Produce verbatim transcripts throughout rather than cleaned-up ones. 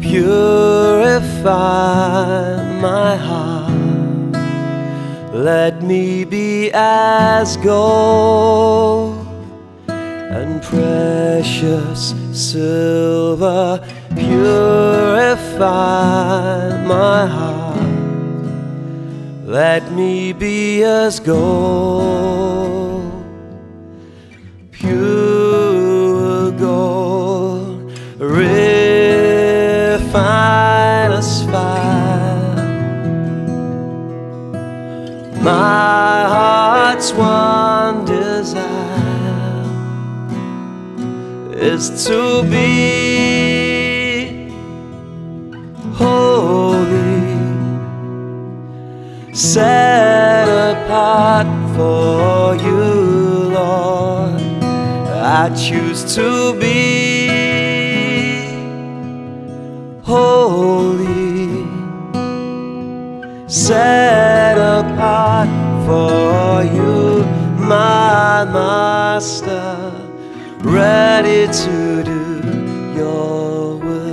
Purify my heart, let me be as gold and precious silver. Purify my heart, let me be as gold, pure gold, refine as fire. My heart's one desire is to be holy, set apart for you, Lord. I choose to be holy, set apart for you, my Master, ready to do your will.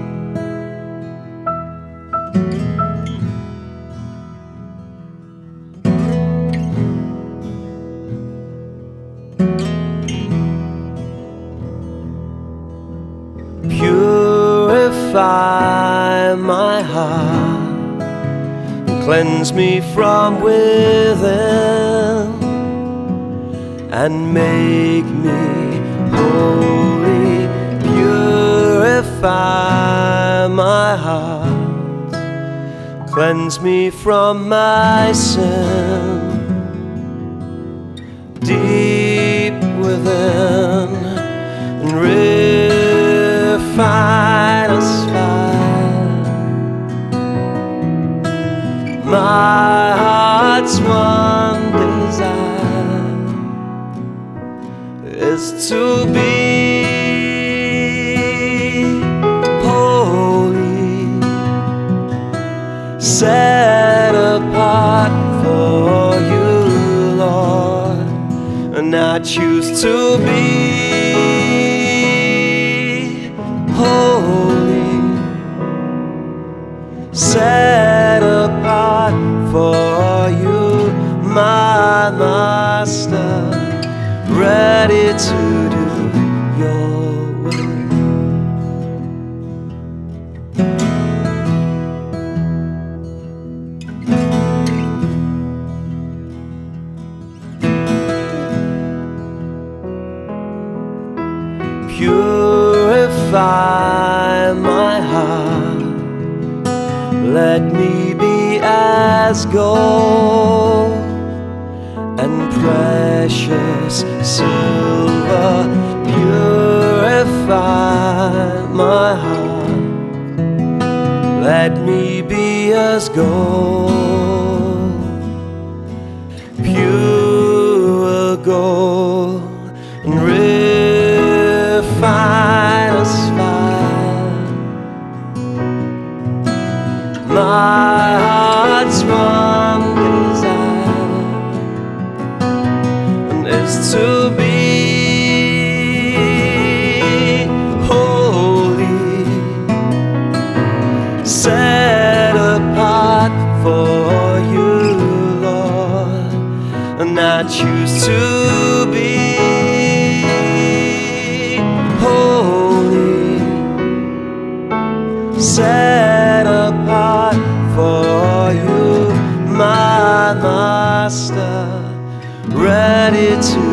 Purify my heart, cleanse me from within, and make me holy. Purify my heart, cleanse me from my sin, deep within, and refine us fire. My heart's one desire is to be holy, set apart for you, Lord. And I choose to be holy, set apart for you, my Master, ready to do your will. Purify my heart, let me be as gold and precious silver. Purify my heart, let me be as gold, pure gold, and refine as fire. My heart's one desire is to be holy, set apart for you, Lord. And I choose to be holy, set apart for you, my Master, ready to